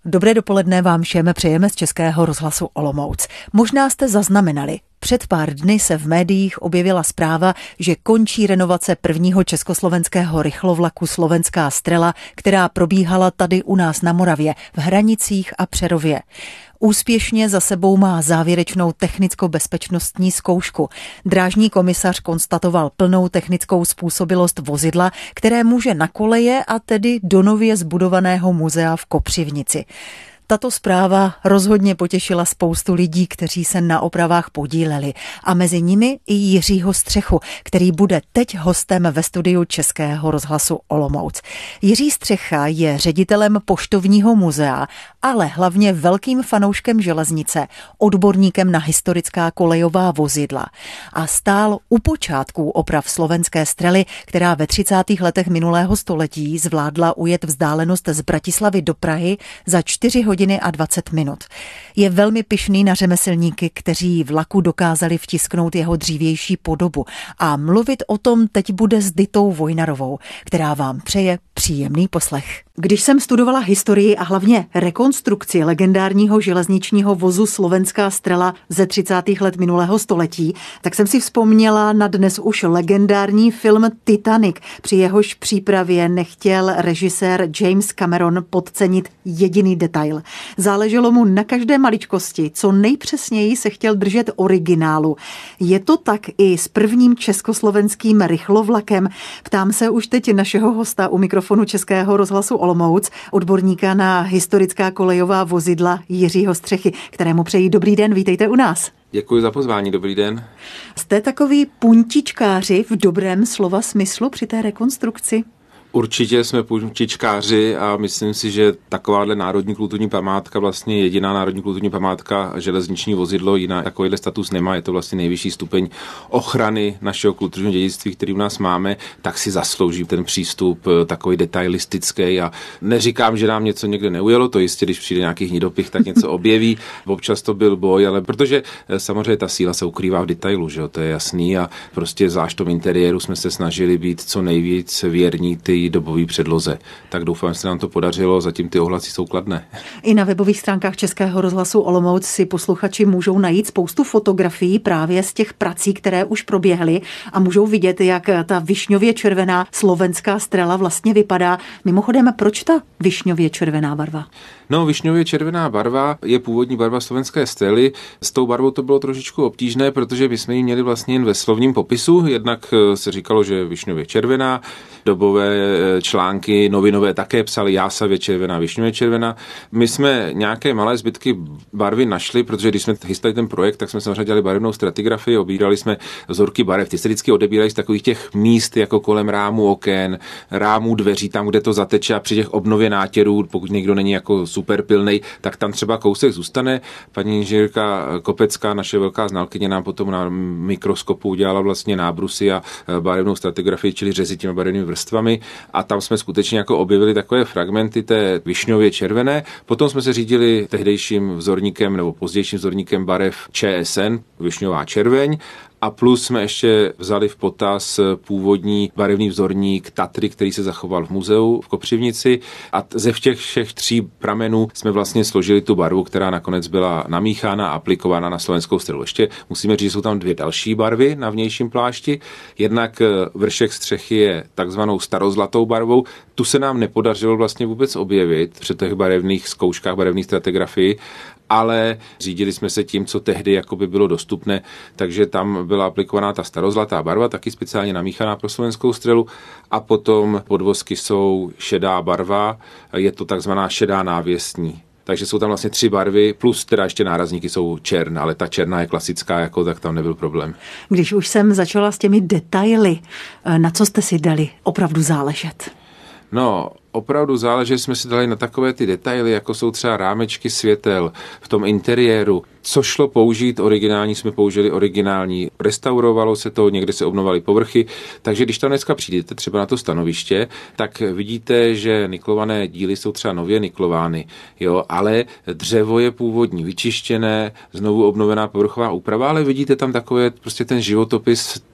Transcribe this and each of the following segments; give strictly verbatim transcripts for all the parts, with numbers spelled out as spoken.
Dobré dopoledne vám všem přejeme z Českého rozhlasu Olomouc. Možná jste zaznamenali, před pár dny se v médiích objevila zpráva, že končí renovace prvního československého rychlovlaku Slovenská Strela, která probíhala tady u nás na Moravě, v Hranicích a Přerově. Úspěšně za sebou má závěrečnou technicko-bezpečnostní zkoušku. Drážní komisař konstatoval plnou technickou způsobilost vozidla, které může na koleje a tedy do nově zbudovaného muzea v Kopřivnici. Tato zpráva rozhodně potěšila spoustu lidí, kteří se na opravách podíleli, a mezi nimi i Jiřího Střechu, který bude teď hostem ve studiu Českého rozhlasu Olomouc. Jiří Střecha je ředitelem Poštovního muzea, ale hlavně velkým fanouškem železnice, odborníkem na historická kolejová vozidla a stál u počátků oprav Slovenské Strely, která ve třicátých letech minulého století zvládla ujet vzdálenost z Bratislavy do Prahy za čtyři hodiny a dvacet minut. Je velmi pyšný na řemeslníky, kteří vlaku dokázali vtisknout jeho dřívější podobu, a mluvit o tom teď bude s Ditou Vojnarovou, která vám přeje příjemný poslech. Když jsem studovala historii a hlavně rekonstrukci legendárního železničního vozu Slovenská Strela ze třicátých let minulého století, tak jsem si vzpomněla na dnes už legendární film Titanic, při jehož přípravě nechtěl režisér James Cameron podcenit jediný detail. Záleželo mu na každé maličkosti, co nejpřesněji se chtěl držet originálu. Je to tak i s prvním československým rychlovlakem? Ptám se už teď našeho hosta u mikrofonu Českého rozhlasu Olomouc, odborníka na historická kolejová vozidla Jiřího Střechy, kterému přeji dobrý den, vítejte u nás. Děkuji za pozvání, dobrý den. Jste takový puntičkáři v dobrém slova smyslu při té rekonstrukci? Určitě jsme puntičkáři a myslím si, že takováhle národní kulturní památka, vlastně jediná národní kulturní památka, železniční vozidlo, jiná takovýhle status nemá, je to vlastně nejvyšší stupeň ochrany našeho kulturního dědictví, který u nás máme, tak si zaslouží ten přístup takový detailistický, a neříkám, že nám něco někde neujelo, to jistě, když přijde nějaký hnidopich, tak něco objeví, občas to byl boj, ale protože samozřejmě ta síla se ukrývá v detailu, že jo, to je jasný, a prostě zvlášť v tom interiéru jsme se snažili být co nejvíc věrní ty dobový předloze. Tak doufám, že se nám to podařilo, zatím ty ohlasy jsou kladné. I na webových stránkách Českého rozhlasu Olomouc si posluchači můžou najít spoustu fotografií právě z těch prací, které už proběhly, a můžou vidět, jak ta višňově červená Slovenská Strela vlastně vypadá. Mimochodem, proč ta višňově červená barva? No, višňově červená barva je původní barva Slovenské Strely. S tou barvou to bylo trošičku obtížné, protože my jsme ji měli vlastně jen ve slovním popisu. Jednak se říkalo, že višňově červená, dobové články novinové také psali jásavě červená, višňově červená. My jsme nějaké malé zbytky barvy našli, protože když jsme chystali ten projekt, tak jsme samozřejmě dělali barevnou stratigrafii, obírali jsme vzorky barev. Ty se vždycky odebírají z takových těch míst, jako kolem rámu oken, rámů dveří, tam, kde to zateče, a při těch obnově nátěrů, pokud někdo není jako super pilnej, tak tam třeba kousek zůstane. Paní inženýrka Kopecká, naše velká znalkyně, nám potom na mikroskopu udělala vlastně nábrusy a barevnou stratigrafii, čili řezy těmi barevnými vrstvami, a tam jsme skutečně jako objevili takové fragmenty té višňově červené. Potom jsme se řídili tehdejším vzorníkem nebo pozdějším vzorníkem barev ČSN, višňová červeň, a plus jsme ještě vzali v potaz původní barevný vzorník Tatry, který se zachoval v muzeu v Kopřivnici, a ze všech všech tří pramenů jsme vlastně složili tu barvu, která nakonec byla namíchána a aplikována na Slovenskou Strelu. Ještě musíme říct, že jsou tam dvě další barvy na vnějším plášti. Jednak vršek střechy je takzvanou starozlatou barvou. Tu se nám nepodařilo vlastně vůbec objevit při těch barevných zkouškách, barevných stratigrafii, ale řídili jsme se tím, co tehdy jakoby bylo dostupné, takže tam byla aplikovaná ta starozlatá barva, taky speciálně namíchaná pro Slovenskou Strelu, a potom podvozky jsou šedá barva, je to takzvaná šedá návěstní. Takže jsou tam vlastně tři barvy, plus teda ještě nárazníky jsou černá, ale ta černá je klasická, jako, tak tam nebyl problém. Když už jsem začala s těmi detaily, na co jste si dali opravdu záležet? No, opravdu záleží, jsme si dali na takové ty detaily, jako jsou třeba rámečky světel v tom interiéru. Co šlo použít originální, jsme použili originální. Restaurovalo se to, někde se obnovaly povrchy, takže když tam dneska přijdete třeba na to stanoviště, tak vidíte, že niklované díly jsou třeba nově niklovány, jo, ale dřevo je původní, vyčištěné, znovu obnovená povrchová úprava, ale vidíte tam takové prostě ten životopis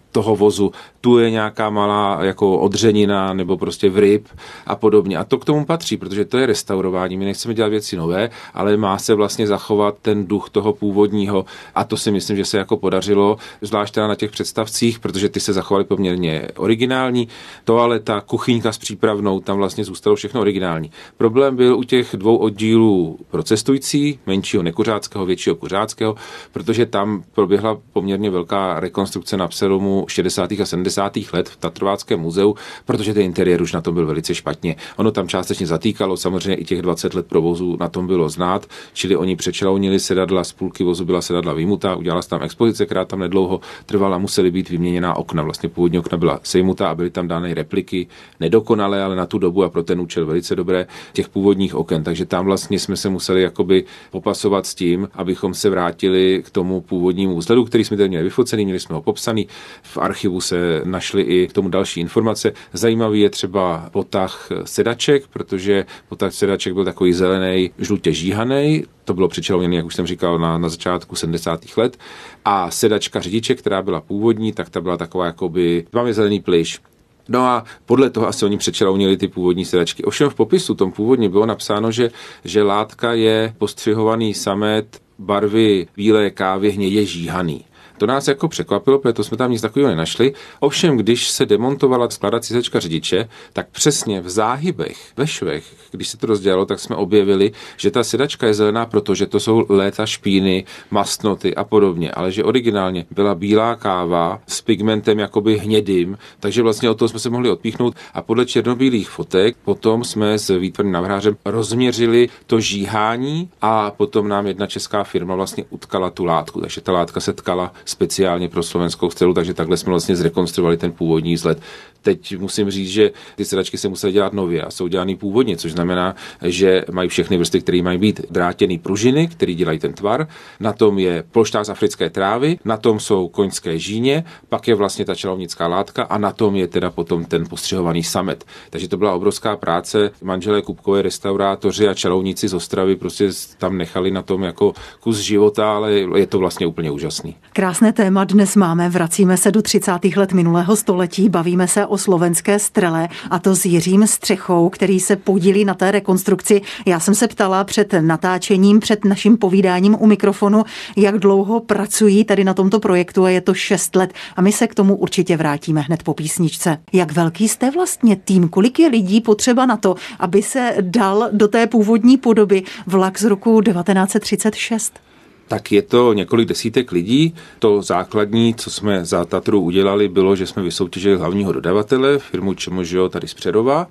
toho vozu, tu je nějaká malá jako odřenina nebo prostě vryb a podobně. A to k tomu patří, protože to je restaurování. My nechceme dělat věci nové, ale má se vlastně zachovat ten duch toho původního a to si myslím, že se jako podařilo, zvlášť teda na těch představcích, protože ty se zachovaly poměrně originální. Toaleta, kuchyňka s přípravnou, tam vlastně zůstalo všechno originální. Problém byl u těch dvou oddílů pro cestující, menšího nekuřáckého, většího kuřáckého, protože tam proběhla poměrně velká rekonstrukce na přelomu šedesátých a sedmdesátých let v Tatrováckém muzeu, protože ten interiér už na tom byl velice špatně. Ono tam částečně zatýkalo, samozřejmě i těch dvacet let provozu na tom bylo znát, čili oni přečelounili sedadla, z půlky vozu byla sedadla vyjmutá, udělala se tam expozice, která tam nedlouho trvala, musely být vyměněná okna. Vlastně původní okna byla sejmutá a byly tam dány repliky, nedokonalé, ale na tu dobu a pro ten účel velice dobré, těch původních oken. Takže tam vlastně jsme se museli jakoby popasovat s tím, abychom se vrátili k tomu původnímu vzhledu, který jsme tady měli vyfocený, měli jsme ho popsaný. V archivu se našly i k tomu další informace. Zajímavý je třeba potah sedaček, protože potah sedaček byl takový zelený, žlutě žíhaný. To bylo přičelouněné, jak už jsem říkal, na, na začátku sedmdesátých let. A sedačka řidiče, která byla původní, tak ta byla taková jakoby tmavě zelený plyš. No a podle toho asi oni přečelounili ty původní sedačky. Ovšem v popisu tom původně bylo napsáno, že, že látka je postřihovaný samet barvy bílé kávy hnědě žíhaný. To nás jako překvapilo, protože jsme tam nic takového nenašli. Ovšem, když se demontovala skládací sedačka řidiče, tak přesně v záhybech, ve švech, když se to rozdělalo, tak jsme objevili, že ta sedačka je zelená, protože to jsou léta špíny, mastnoty a podobně, ale že originálně byla bílá káva s pigmentem jakoby hnědým, takže vlastně od toho jsme se mohli odpíchnout a podle černobílých fotek potom jsme s výtvarným návrhářem rozměřili to žíhání a potom nám jedna česká firma vlastně utkala tu látku, takže ta látka se tkala speciálně pro slovenskou střelu, takže takhle jsme vlastně zrekonstruovali ten původní vzhled. Teď musím říct, že ty sedačky se musely dělat nově a jsou dělaný původně, což znamená, že mají všechny vrstvy, které mají být drátěný pružiny, které dělají ten tvar. Na tom je polštář z africké trávy, na tom jsou koňské žíně, pak je vlastně ta čarovnická látka a na tom je teda potom ten postřihovaný samet. Takže to byla obrovská práce. Manželé Kupkové, restaurátoři a čarovníci z Ostravy prostě tam nechali na tom jako kus života, ale je to vlastně úplně úžasný. Krásné téma dnes máme, vracíme se do třicátých let minulého století, bavíme se o slovenské střele a to s Jiřím Střechou, který se podílí na té rekonstrukci. Já jsem se ptala před natáčením, před naším povídáním u mikrofonu, jak dlouho pracují tady na tomto projektu a je to šest let a my se k tomu určitě vrátíme hned po písničce. Jak velký jste vlastně tým? Kolik je lidí potřeba na to, aby se dal do té původní podoby vlak z roku devatenáct set třicet šest? Tak je to několik desítek lidí. To základní, co jsme za Tatru udělali, bylo, že jsme vysoutěžili hlavního dodavatele, firmu Čemožio tady z Přerova,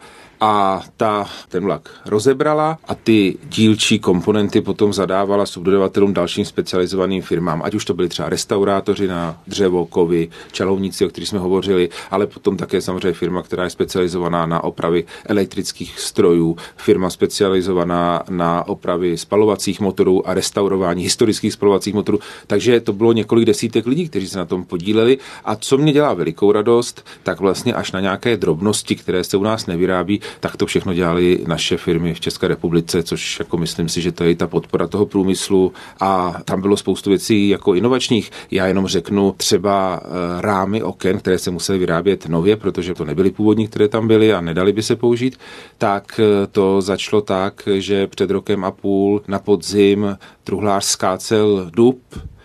a ta ten vlak rozebrala a ty dílčí komponenty potom zadávala subdodavatelům dalším specializovaným firmám, ať už to byli třeba restaurátoři na dřevo, kovy, čarovníci, o kterých jsme hovořili, ale potom také samozřejmě firma, která je specializovaná na opravy elektrických strojů, firma specializovaná na opravy spalovacích motorů a restaurování historických spalovacích motorů. Takže to bylo několik desítek lidí, kteří se na tom podíleli. A co mě dělá velikou radost, tak vlastně až na nějaké drobnosti, které se u nás nevyrábí, tak to všechno dělali naše firmy v České republice, což jako myslím si, že to je ta podpora toho průmyslu a tam bylo spoustu věcí jako inovačních. Já jenom řeknu třeba rámy oken, které se musely vyrábět nově, protože to nebyly původní, které tam byly a nedali by se použít, tak to začalo tak, že před rokem a půl na podzim truhlář skácel dub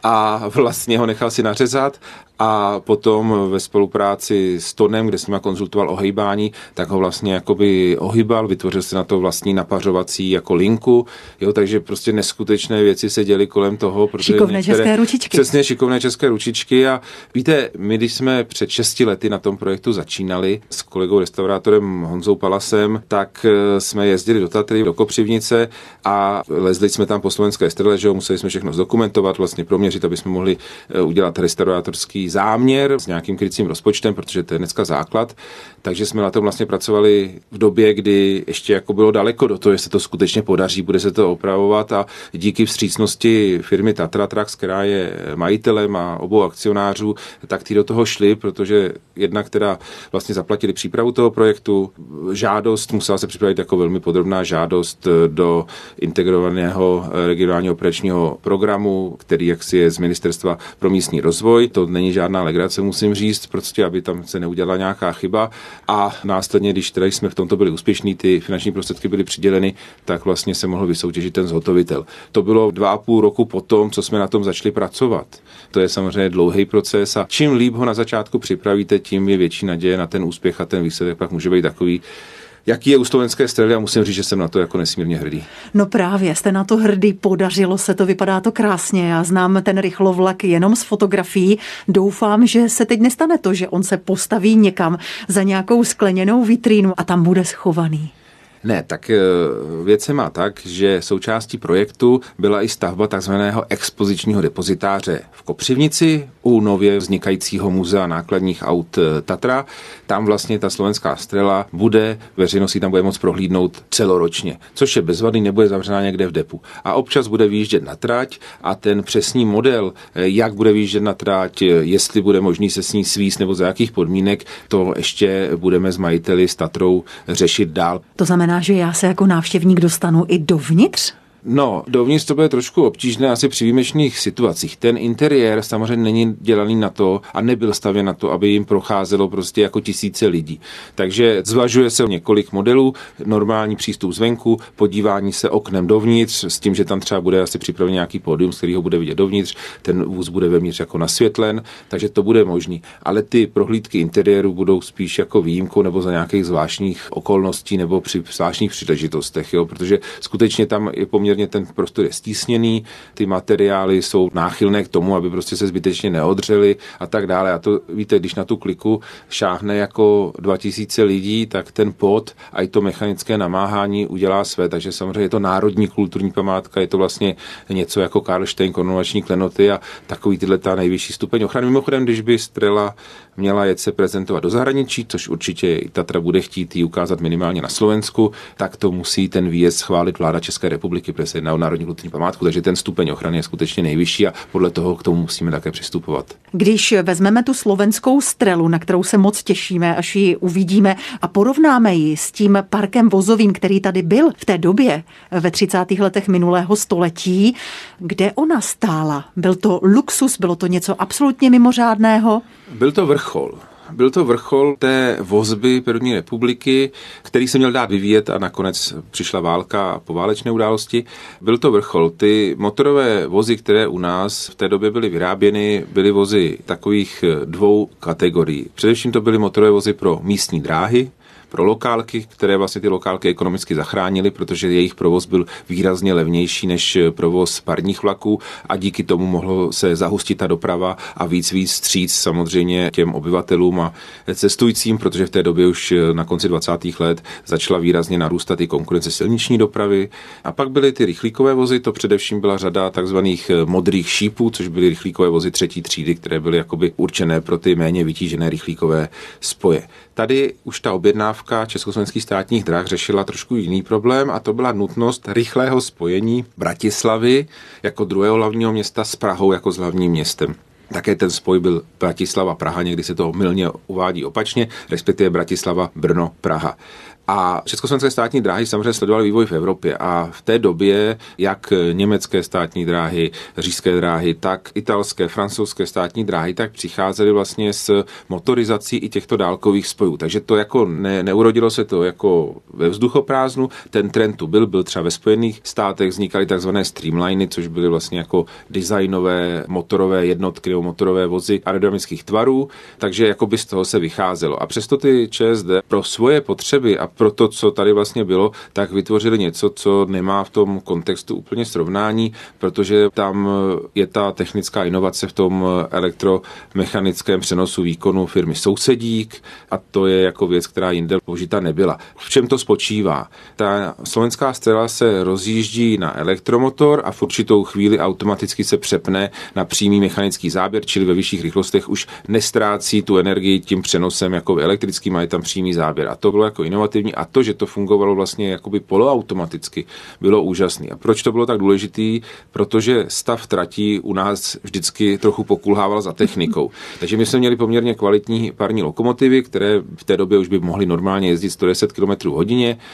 a vlastně ho nechal si nařezat a potom ve spolupráci s Tonem, kde jsem konzultoval o hejbání, tak ho vlastně jakoby ohýbal, vytvořil si na to vlastní napařovací jako linku, jo, takže prostě neskutečné věci se děly kolem toho. Šikovné některé, české ručičky. Přesně, šikovné české ručičky a víte, my když jsme před šesti lety na tom projektu začínali s kolegou restaurátorem Honzou Palasem, tak jsme jezdili do Tatry, do Kopřivnice a lezli jsme tam po slovenské střele, že jo, museli jsme všechno zdokumentovat, vlastně proměřit, aby jsme mohli udělat restaurátorský záměr s nějakým krycím rozpočtem, protože to je dneska základ. Takže jsme na tom vlastně pracovali v době, kdy ještě jako bylo daleko do toho, že se to skutečně podaří, bude se to opravovat a díky vstřícnosti firmy Tatra Trax, která je majitelem a obou akcionářů, tak ty do toho šli, protože jednak teda vlastně zaplatili přípravu toho projektu. Žádost musela se připravit jako velmi podrobná žádost do integrovaného regionálního operačního programu, který jaksi je z Ministerstva pro místní rozvoj. To není žádný žádná legrace, musím říct, prostě, aby tam se neudělala nějaká chyba. A následně, když teda jsme v tomto byli úspěšní, ty finanční prostředky byly přiděleny, tak vlastně se mohl vysoutěžit ten zhotovitel. To bylo dva a půl roku potom, co jsme na tom začali pracovat. To je samozřejmě dlouhý proces a čím líp ho na začátku připravíte, tím je větší naděje na ten úspěch a ten výsledek pak může být takový, jaký je u slovenské střely a musím říct, že jsem na to jako nesmírně hrdý. No právě, jste na to hrdý, podařilo se to, vypadá to krásně. Já znám ten rychlovlak jenom z fotografií. Doufám, že se teď nestane to, že on se postaví někam za nějakou skleněnou vitrínu a tam bude schovaný. Ne, tak věc se má tak, že součástí projektu byla i stavba takzvaného expozičního depozitáře v Kopřivnici u nově vznikajícího muzea nákladních aut Tatra. Tam vlastně ta slovenská střela bude, veřejnost tam bude moct prohlídnout celoročně, což je bezvadný, nebude zavřená někde v depu. A občas bude vyjíždět na trať a ten přesný model, jak bude vyjíždět na trať, jestli bude možný se s ní svízt nebo za jakých podmínek, to ještě budeme s majiteli s Tatrou řešit dál. To znamená, že já se jako návštěvník dostanu i dovnitř? No, dovnitř to bude trošku obtížné asi při výjimečných situacích. Ten interiér samozřejmě není dělaný na to a nebyl stavěn na to, aby jim procházelo prostě jako tisíce lidí. Takže zvažuje se několik modelů, normální přístup zvenku, podívání se oknem dovnitř, s tím, že tam třeba bude asi připraven nějaký pódium, z kterého bude vidět dovnitř, ten vůz bude vevnitř jako nasvětlen, takže to bude možný. Ale ty prohlídky interiéru budou spíš jako výjimkou nebo za nějakých zvláštních okolností nebo při zvláštních příležitostech, jo, protože skutečně tam je poměrně ten prostor je stísněný, ty materiály jsou náchylné k tomu, aby prostě se zbytečně neodřely a tak dále. A to víte, když na tu kliku šáhne jako dva tisíce lidí, tak ten pod a i to mechanické namáhání udělá své, takže samozřejmě je to národní kulturní památka, je to vlastně něco jako Karlštejn, korunovační klenoty a takový tyhle ta nejvyšší stupeň ochrany. Mimochodem, když by Strela měla jet se prezentovat do zahraničí, což určitě i Tatra bude chtít ji ukázat minimálně na Slovensku, tak to musí ten výjezd schválit vláda České republiky, protože se jedná o národní kulturní památku, takže ten stupeň ochrany je skutečně nejvyšší a podle toho k tomu musíme také přistupovat. Když vezmeme tu slovenskou Strelu, na kterou se moc těšíme, až ji uvidíme a porovnáme ji s tím parkem vozovým, který tady byl v té době ve třicátých letech minulého století, kde ona stála? Byl to luxus, bylo to něco absolutně mimořádného? Byl to vrchol. Byl to vrchol té vozby první republiky, který se měl dát vyvíjet a nakonec přišla válka a poválečné události. Byl to vrchol. Ty motorové vozy, které u nás v té době byly vyráběny, byly vozy takových dvou kategorií. Především to byly motorové vozy pro místní dráhy, pro lokálky, které vlastně ty lokálky ekonomicky zachránily, protože jejich provoz byl výrazně levnější než provoz parních vlaků a díky tomu mohlo se zahustit ta doprava a víc víc vstříc samozřejmě těm obyvatelům a cestujícím, protože v té době už na konci dvacátých let začala výrazně narůstat i konkurence silniční dopravy. A pak byly ty rychlíkové vozy, to především byla řada takzvaných modrých šípů, což byly rychlíkové vozy třetí třídy, které byly jakoby určené pro ty méně vytížené rychlíkové spoje. Tady už ta objednávka Československých státních drah řešila trošku jiný problém a to byla nutnost rychlého spojení Bratislavy jako druhého hlavního města s Prahou jako s hlavním městem. Také ten spoj byl Bratislava-Praha, někdy se to mylně uvádí opačně, respektive Bratislava-Brno-Praha. A československé státní dráhy samozřejmě sledovaly vývoj v Evropě a v té době jak německé státní dráhy, říšské dráhy, tak italské, francouzské státní dráhy, tak přicházely vlastně s motorizací i těchto dálkových spojů. Takže to jako ne, neurodilo se to jako ve vzduchoprázdnu, ten trend tu byl, byl třeba ve Spojených státech, vznikaly takzvané streamliny, což byly vlastně jako designové motorové jednotky nebo motorové vozy aerodynamických tvarů, takže jakoby z toho se vycházelo. A přesto ty ČSD pro svoje potřeby a pro to, co tady vlastně bylo, tak vytvořili něco, co nemá v tom kontextu úplně srovnání, protože tam je ta technická inovace v tom elektromechanickém přenosu výkonu firmy Sousedík a to je jako věc, která jinde použita nebyla. V čem to spočívá? Ta slovenská Strela se rozjíždí na elektromotor a v určitou chvíli automaticky se přepne na přímý mechanický záběr, čili ve vyšších rychlostech už nestrácí tu energii tím přenosem jako elektrickým, a je tam přímý záběr. A to bylo jako inovativní a to, že to fungovalo vlastně jakoby poloautomaticky, bylo úžasný. A proč to bylo tak důležitý? Protože stav tratí u nás vždycky trochu pokulhával za technikou. Takže my jsme měli poměrně kvalitní parní lokomotivy, které v té době už by mohly normálně jezdit sto deset kilometrů hodině.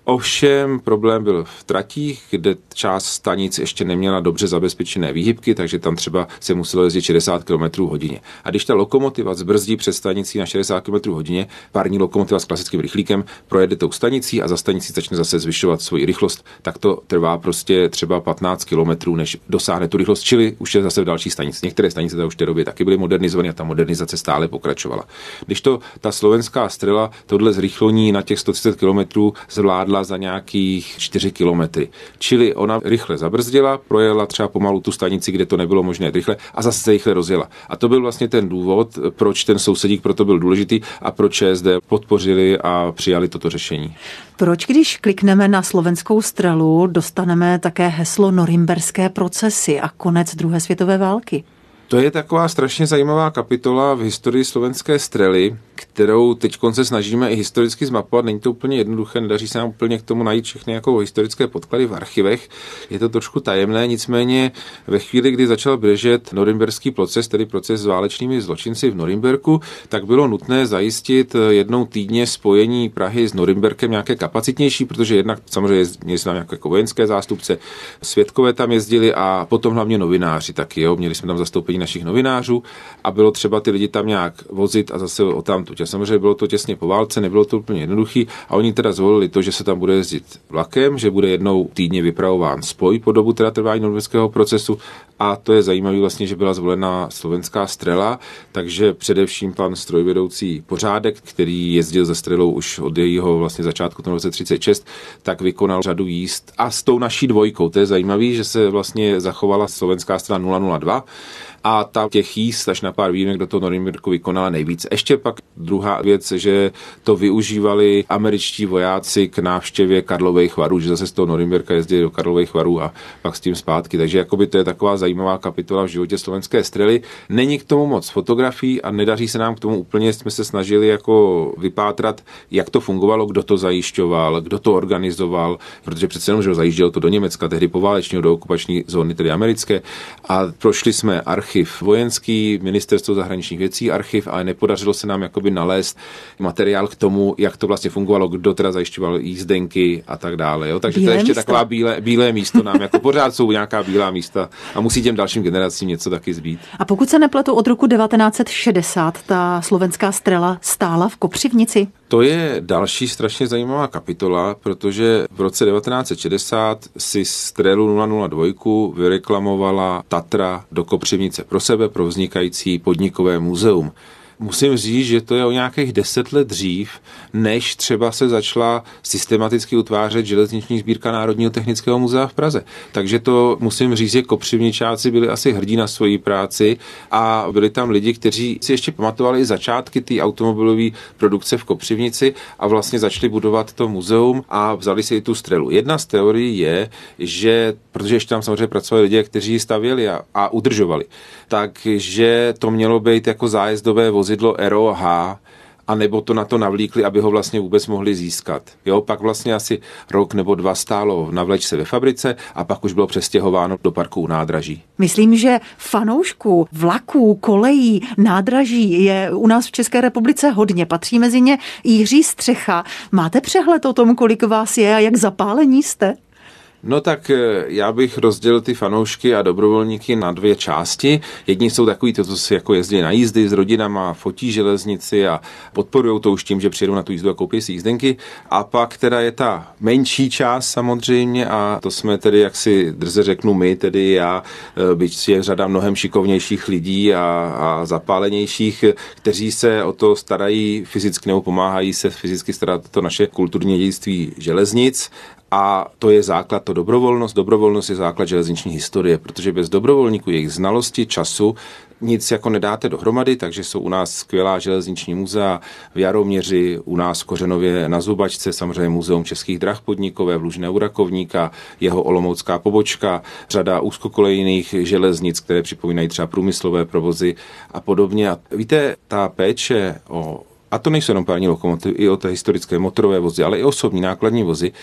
Ovšem problém byl v tratích, kde část stanic ještě neměla dobře zabezpečené výhybky, takže tam třeba se muselo jezdit šedesát kilometrů hodině. A když ta lokomotiva zbrzdí před stanicí na šedesát kilometrů hodině, parní lokomotiva s klasickým rychlíkem projede tou stanicí a za stanicí začne zase zvyšovat svoji rychlost, tak to trvá prostě třeba patnáct kilometrů, než dosáhne tu rychlost, čili už je zase v další stanici. Některé stanice to už v té době taky byly modernizované a ta modernizace stále pokračovala. Když to ta slovenská Strela tohle zrychlení na těch sto třicet kilometrů zvládla za nějakých čtyři kilometry. Čili ona rychle zabrzdila, projela třeba pomalu tu stanici, kde to nebylo možné rychle a zase se rychle rozjela. A to byl vlastně ten důvod, proč ten sousedík proto byl důležitý a proč ČSD podpořili a přijali toto řešení. Proč, když klikneme na slovenskou Strelu, dostaneme také heslo Norimberské procesy a konec druhé světové války? To je taková strašně zajímavá kapitola v historii slovenské Strely, kterou teď se snažíme i historicky zmapovat. Není to úplně jednoduché, nedaří se nám úplně k tomu najít všechny jako historické podklady v archivech. Je to trošku tajemné, nicméně ve chvíli, kdy začal běžet norimberský proces, tedy proces s válečnými zločinci v Norimberku, tak bylo nutné zajistit jednou týdně spojení Prahy s Norimberkem nějaké kapacitnější, protože jednak samozřejmě měli jsme tam jako vojenské zástupce, svědkové tam jezdili a potom hlavně novináři taky, jo, měli jsme tam zastoupení našich novinářů a bylo třeba ty lidi tam nějak vozit a zase o tamtud. A samozřejmě bylo to těsně po válce, nebylo to úplně jednoduchý a oni teda zvolili to, že se tam bude jezdit vlakem, že bude jednou týdně vypravován spoj po dobu teda trvání norimberského procesu a to je zajímavé vlastně, že byla zvolena slovenská Strela, takže především pan strojvedoucí Pořádek, který jezdil za Strelou už od jejího vlastně začátku toho roce třicet šest, tak vykonal řadu jízd a s tou naší dvojkou, to je zajímavé, že se vlastně zachovala slovenská Strela nula nula dva a ta těch jízd až na pár výjimek do toho Norimberku vykonala nejvíc. Ještě pak druhá věc, že to využívali američtí vojáci k návštěvě Karlových Varů, že zase z toho Norimberka jezdili do Karlových Varů a pak s tím zpátky. Takže jakoby to je taková zajímavá kapitola v životě slovenské Strely. Není k tomu moc fotografií a nedaří se nám k tomu úplně, jsme se snažili jako vypátrat, jak to fungovalo, kdo to zajišťoval, kdo to organizoval, protože přece jenom, že ho zajíždělo to do Německa, tehdy poválečního, do okupační zóny, tedy americké, a prošli jsme archiv vojenský, ministerstvo zahraničních věcí, archiv, ale nepodařilo se nám jakoby nalézt materiál k tomu, jak to vlastně fungovalo, kdo teda zajišťoval jízdenky a tak dále. Jo? Takže bílé to je ještě místo. Taková bílé, bílé místo nám, jako pořád jsou nějaká bílá místa a musí těm dalším generacím něco taky zbýt. A pokud se nepletu, od roku devatenáct set šedesát ta slovenská Strela stála v Kopřivnici? To je další strašně zajímavá kapitola, protože v roce devatenáct set šedesát si Strelu nula nula dva vyreklamovala Tatra do Kopřivnice pro sebe, pro vznikající podnikové muzeum. Musím říct, že to je o nějakých deset let dřív, než třeba se začala systematicky utvářet železniční sbírka Národního technického muzea v Praze. Takže to musím říct, že Kopřivničáci byli asi hrdí na svoji práci a byli tam lidi, kteří si ještě pamatovali začátky té automobilové produkce v Kopřivnici a vlastně začali budovat to muzeum a vzali si i tu Strelu. Jedna z teorií je, že, protože ještě tam samozřejmě pracovali lidé, kteří ji stavěli a, a udržovali, takže to mělo být jako zájezdové vozidlo R O H, a nebo to na to navlíkli, aby ho vlastně vůbec mohli získat. Jo, pak vlastně asi rok nebo dva stálo na vlečce ve fabrice a pak už bylo přestěhováno do parku u nádraží. Myslím, že fanoušků vlaků, kolejí, nádraží je u nás v České republice hodně. Patří mezi ně Jiří Střecha. Máte přehled o tom, kolik vás je a jak zapálení jste? No tak já bych rozdělil ty fanoušky a dobrovolníky na dvě části. Jedni jsou takový, to, co si jako jezdí na jízdy s rodinama, fotí železnici a podporují to už tím, že přijedou na tu jízdu a koupí si jízdenky. A pak teda je ta menší část samozřejmě a to jsme tedy, jak si drze řeknu my, tedy já, byť je řada mnohem šikovnějších lidí a, a zapálenějších, kteří se o to starají fyzicky nebo pomáhají se fyzicky starat to naše kulturní dědictví železnic. A to je základ, to dobrovolnost. Dobrovolnost je základ železniční historie, protože bez dobrovolníků, jejich znalosti, času, nic jako nedáte dohromady, takže jsou u nás skvělá železniční muzea v Jaroměři, u nás v Kořenově na Zubačce, samozřejmě muzeum Českých drah podnikové v Lužné u Rakovníka, jeho olomoucká pobočka, řada úzkokolejných železnic, které připomínají třeba průmyslové provozy a podobně. A víte, ta péče o, a to nejsou jenom parní lokomotivy, i o té historické motorové vozy, ale i osobní nákladní vozy,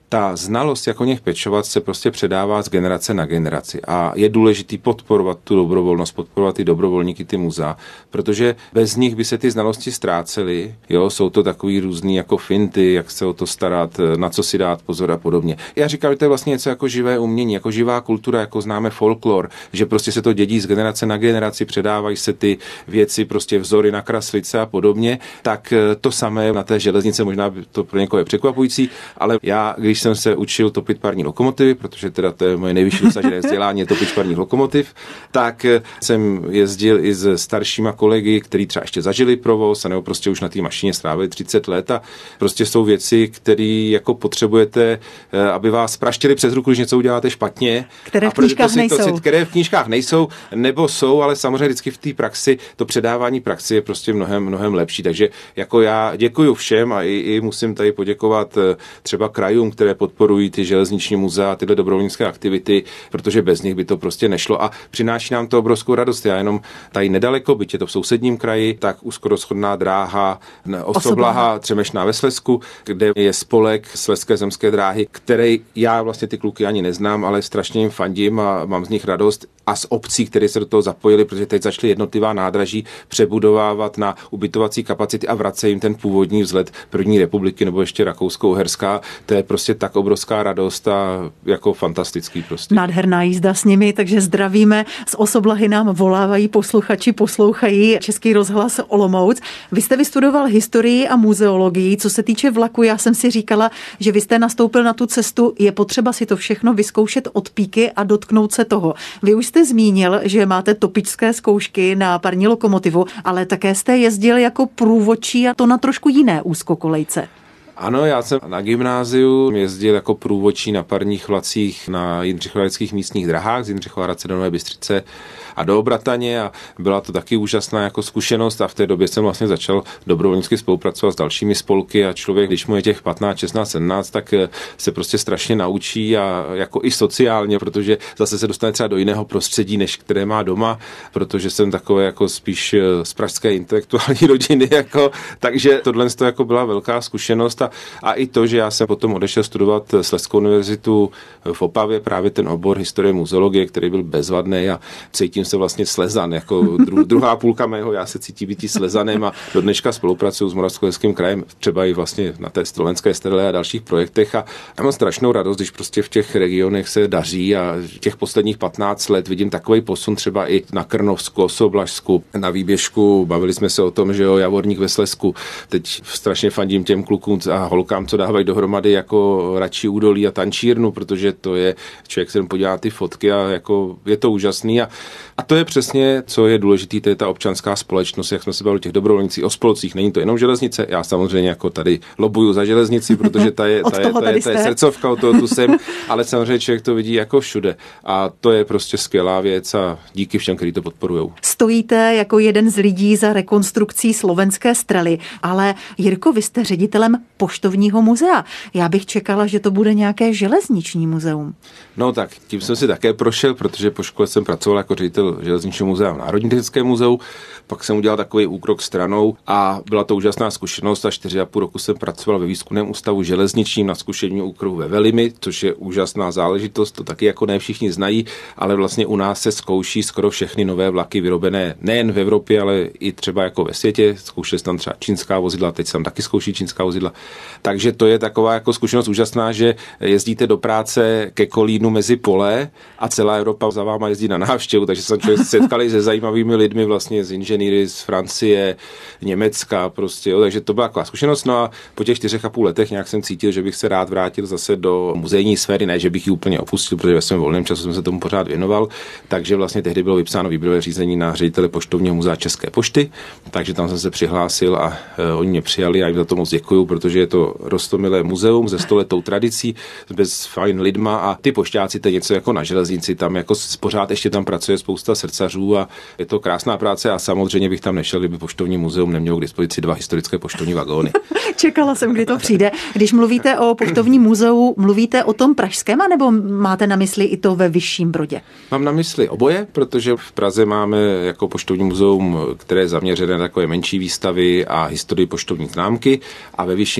ta znalost, jak o nich pečovat, se prostě předává z generace na generaci a je důležitý podporovat tu dobrovolnost, podporovat ty dobrovolníky, ty muzea, protože bez nich by se ty znalosti ztrácely. Jo, jsou to takový různý jako finty, jak se o to starat, na co si dát pozor a podobně. Já říkám, že to je vlastně něco jako živé umění, jako živá kultura, jako známe folklor, že prostě se to dědí z generace na generaci, předávají se ty věci, prostě vzory na kraslice a podobně. Tak to samé na té železnice, možná to pro někoho je překvapující, ale já, když jsem se učil topit parní lokomotivy, protože teda to je moje nejvyšší dosažené vzdělání, je topit parních lokomotiv, tak jsem jezdil i s staršíma kolegy, kteří třeba ještě zažili provoz, nebo prostě už na té mašině strávili třicet let a prostě jsou věci, které jako potřebujete, aby vás praštili přes ruku, když něco uděláte špatně. Které v knížkách nejsou. Které v knížkách nejsou, nebo jsou, ale samozřejmě vždycky v té praxi, to předávání praxi je prostě mnohem, mnohem lepší. Takže jako já děkuju všem a i, i musím tady poděkovat třeba krajům, které podporují ty železniční muzea, tyhle dobrovolnické aktivity, protože bez nich by to prostě nešlo a přináší nám to obrovskou radost. Já jenom tady nedaleko, byť je to v sousedním kraji, tak úzkorozchodná dráha Osoblaha, Třemešná ve Slezsku, kde je spolek Slezské zemské dráhy, který já vlastně ty kluky ani neznám, ale strašně jim fandím a mám z nich radost. A z obcí, které se do toho zapojili, protože teď začaly jednotlivá nádraží přebudovávat na ubytovací kapacity a vracejí jim ten původní vzhled první republiky nebo ještě Rakousko-Uherská. To je prostě tak obrovská radost a jako fantastický prostě. Nádherná jízda s nimi, takže zdravíme. Z Osoblahy nám volávají posluchači, poslouchají Český rozhlas Olomouc. Vy jste vystudoval historii a muzeologii. Co se týče vlaku, já jsem si říkala, že vy jste nastoupil na tu cestu, je potřeba si to všechno vyzkoušet od píky a dotknout se toho. Vy už jste zmínil, že máte topičské zkoušky na parní lokomotivu, ale také jste jezdil jako průvodčí a to na trošku jiné úzkokolejce. Ano, já jsem na gymnáziu jezdil jako průvodčí na parních vlacích na jindřichovareckých místních drahách z Jindřichova Hradce do Nové Bystřice a do Obrataně a byla to taky úžasná jako zkušenost a v té době jsem vlastně začal dobrovolnicky spolupracovat s dalšími spolky a člověk, když mu je těch patnáct, šestnáct, sedmnáct, tak se prostě strašně naučí a jako i sociálně, protože zase se dostane třeba do jiného prostředí, než které má doma, protože jsem takový jako spíš z pražské intelektuální rodiny, jako, takže tohle to jako byla velká zkušenost a A i to, že já jsem potom odešel studovat Slezskou univerzitu v Opavě, právě ten obor historie muzeologie, který byl bezvadný a cítím se vlastně Slezan, jako dru, druhá půlka mého, já se cítím být Slezanem a do dneška spolupracuju s Moravskoslezským krajem, třeba i vlastně na té slovenské stele a dalších projektech a já mám strašnou radost, když prostě v těch regionech se daří a těch posledních patnáct let vidím takový posun třeba i na Krnovsku, Osoblažsku, na Výběžku, bavili jsme se o tom, že jo, Javorník ve Slezsku, teď strašně fandím těm klukům a holkám, co dávají dohromady jako Račí údolí a tančírnu, protože to je, člověk se tam podívá ty fotky a jako je to úžasný a, a to je přesně, co je důležitý, to je ta občanská společnost, jak jsme se bavili o těch dobrovolnících, o spolcích, není to jenom železnice, já samozřejmě jako tady lobuju za železnici, protože ta je, ta je, ta je, ta je srdcovka, od toho tu jsem, ale samozřejmě člověk to vidí jako všude a to je prostě skvělá věc a díky všem, kteří to podporujou. Stojíte jako jeden z lidí za rekonstrukcí slovenské strely, ale Jirko, vy jste ředitelem poštovního muzea. Já bych čekala, že to bude nějaké železniční muzeum. No tak, tím jsem si také prošel, protože po škole jsem pracoval jako ředitel železničního muzea v Národním technickém muzeu, pak jsem udělal takový úkrok stranou a byla to úžasná zkušenost a čtyři a půl roku jsem pracoval ve výzkumném ústavu železničním na zkušebním úkroku ve Velimi, což je úžasná záležitost, to taky jako ne všichni znají, ale vlastně u nás se zkouší skoro všechny nové vlaky vyrobené nejen v Evropě, ale i třeba jako ve světě. Zkoušeli se tam třeba čínská vozidla, teď se tam taky zkouší čínská vozidla. Takže to je taková jako zkušenost úžasná, že jezdíte do práce ke Kolínu mezi pole a celá Evropa za váma jezdí na návštěvu, takže se tam setkali se zajímavými lidmi vlastně z inženýry z Francie, Německa prostě, jo, takže to byla taková zkušenost. No a po těch čtyřech a půl letech nějak jsem cítil, že bych se rád vrátil zase do muzejní sféry, ne, že bych ji úplně opustil, protože ve svém volném času jsem se tomu pořád věnoval, takže vlastně tehdy bylo vypsáno výběrové řízení na ředitele poštovního muzea České pošty, takže tam jsem se přihlásil a e, oni mě přijali a jim za to moc děkuju, protože je to roztomilé muzeum se stoletou tradicí, bez fajn lidma a ty pošťáci, to je něco jako na železnici, tam jako pořád ještě tam pracuje spousta srdcařů a je to krásná práce a samozřejmě bych tam nešel, kdyby poštovní muzeum nemělo k dispozici dva historické poštovní vagóny. Čekala jsem, kdy to přijde. Když mluvíte o poštovním muzeu, mluvíte o tom pražském, nebo máte na mysli i to ve Vyšším Brodě? Mám na mysli oboje, protože v Praze máme jako poštovní muzeum, které je zaměřené na takové menší výstavy a historii poštovní známky a ve Vyšším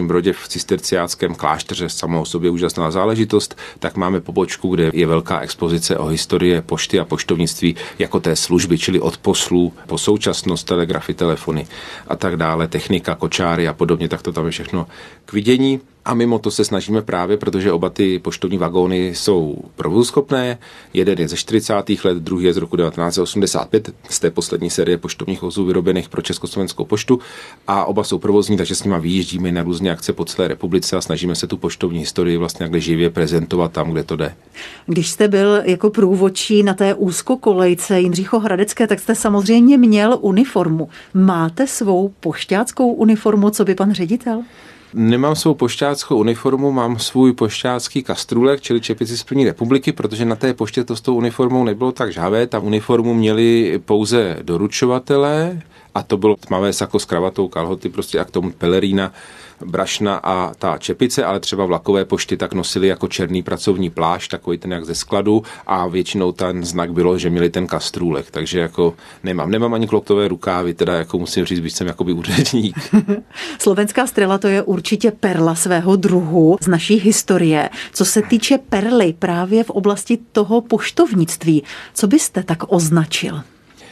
Brodě v cisterciáckém klášteře, samo o sobě úžasná záležitost, tak máme pobočku, kde je velká expozice o historii pošty a poštovnictví jako té služby, čili od poslů po současnost, telegrafy, telefony a tak dále, technika, kočáry a podobně, tak to tam je všechno k vidění. A mimo to se snažíme právě, protože oba ty poštovní vagóny jsou provozuschopné. Jeden je ze čtyřicátých let, druhý je z roku devatenáct set osmdesát pět, z té poslední série poštovních vozů vyrobených pro Československou poštu. A oba jsou provozní, takže s nimi vyjíždíme na různé akce po celé republice a snažíme se tu poštovní historii vlastně takhle živě prezentovat tam, kde to jde. Když jste byl jako průvodčí na té úzkokolejce Jindřichohradecké, tak jste samozřejmě měl uniformu. Máte svou pošťáckou uniformu, co by pan ředitel? Nemám svou pošťáckou uniformu, mám svůj pošťácký kastrůlek, čili čepici z první republiky, protože na té poště to s tou uniformou nebylo tak žhavé. Tam uniformu měli pouze doručovatelé a to bylo tmavé sako s kravatou, kalhoty, prostě a k tomu pelerína, brašna a ta čepice, ale třeba vlakové pošty tak nosili jako černý pracovní plášť, takový ten jak ze skladu a většinou ten znak bylo, že měli ten kastrůlek, takže jako nemám, nemám ani kloktové rukávy, teda jako musím říct, byť jsem jakoby úředník. Slovenská strela to je určitě perla svého druhu z naší historie. Co se týče perly právě v oblasti toho poštovnictví, co byste tak označil?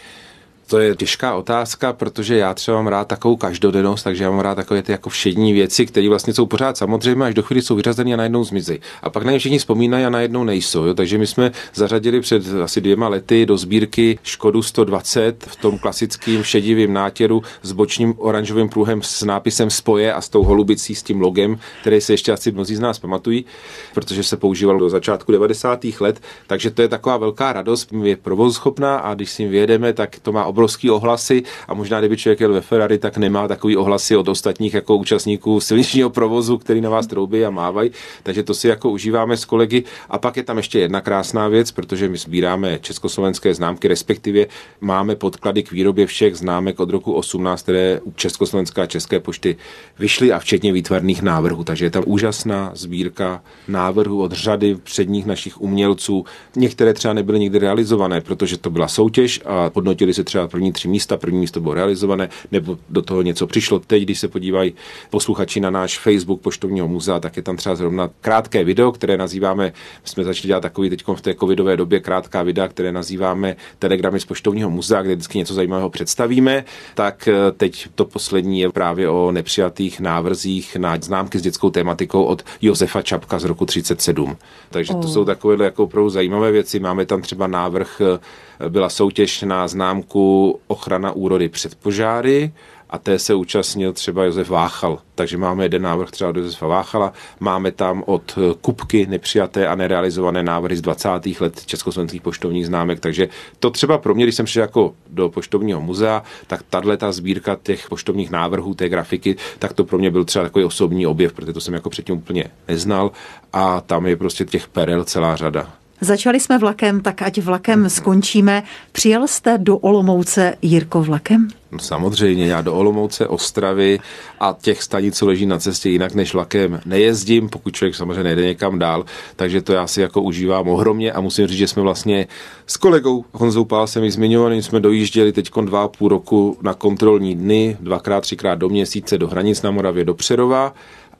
To je těžká otázka, protože já třeba mám rád takovou každodennost, takže já mám rád takové ty jako všední věci, které vlastně jsou pořád samozřejmě, až do chvíli jsou vyřazeny a najednou zmizí. A pak na ně všichni vzpomínají a najednou nejsou. Jo? Takže my jsme zařadili před asi dvěma lety do sbírky Škodu sto dvacet v tom klasickém šedivém nátěru s bočním oranžovým pruhem s nápisem Spoje a s tou holubicí s tím logem, který se ještě asi mnozí z nás pamatují, protože se používal do začátku devadesátých let. Takže to je taková velká radost, je provozuschopná a když si jim vyjedeme, tak to má obrovský ohlasy a možná, kdyby člověk jel ve Ferrari, tak nemá takový ohlasy od ostatních jako účastníků silničního provozu, který na vás troubí a mávají, takže to si jako užíváme s kolegy. A pak je tam ještě jedna krásná věc, protože my sbíráme československé známky, respektive máme podklady k výrobě všech známek od roku osmnáct, které u Československá a České pošty vyšly a včetně výtvarných návrhů, takže je tam úžasná sbírka návrhů od řady předních našich umělců. Některé třeba nebyly nikdy realizované, protože to byla soutěž a hodnotili se třeba první tři místa, první místo bylo realizované, nebo do toho něco přišlo. Teď, když se podívají posluchači na náš Facebook Poštovního muzea, tak je tam třeba zrovna krátké video, které nazýváme, jsme začali dělat takový teď v té covidové době krátká videa, které nazýváme Telegramy z Poštovního muzea, kde vždycky něco zajímavého představíme. Tak teď to poslední je právě o nepřijatých návrzích na známky s dětskou tématikou od Josefa Čapka z roku třicet sedm. Takže to oh. jsou takové jako opravdu zajímavé věci. Máme tam třeba návrh, byla soutěž na známku ochrana úrody před požáry a té se účastnil třeba Josef Váchal. Takže máme jeden návrh třeba od Josefa Váchala, máme tam od Kupky nepřijaté a nerealizované návrhy z dvacátých let československých poštovních známek, takže to třeba pro mě, když jsem přišel jako do Poštovního muzea, tak tato sbírka těch poštovních návrhů, té grafiky, tak to pro mě byl třeba takový osobní objev, protože to jsem jako předtím úplně neznal a tam je prostě těch perel celá řada. Začali jsme vlakem, tak ať vlakem skončíme. Přijel jste do Olomouce, Jirko, vlakem? No samozřejmě, já do Olomouce, Ostravy a těch stanic, co leží na cestě jinak než vlakem, nejezdím, pokud člověk samozřejmě nejde někam dál, takže to já si jako užívám ohromně a musím říct, že jsme vlastně s kolegou Honzou Pálsem i zmiňovaným jsme dojížděli teď dva a půl roku na kontrolní dny, dvakrát, třikrát do měsíce do hranic na Moravě do Přerova.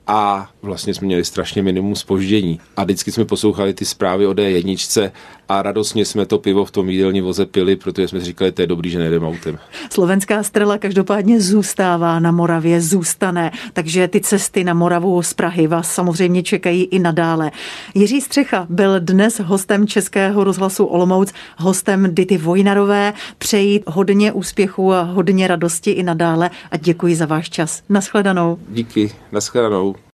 A vlastně jsme měli strašně minimum zpoždění. A vždycky jsme poslouchali ty zprávy o dé jedna a radostně jsme to pivo v tom jídelním voze pili, protože jsme si říkali, to je dobrý, že nejdeme autem. Slovenská strela každopádně zůstává na Moravě, zůstane, takže ty cesty na Moravu z Prahy vás samozřejmě čekají i nadále. Jiří Střecha byl dnes hostem Českého rozhlasu Olomouc, hostem Dity Vojnarové. Přeji hodně úspěchů a hodně radosti i nadále a děkuji za váš čas. Naschledanou. Díky, naschledanou.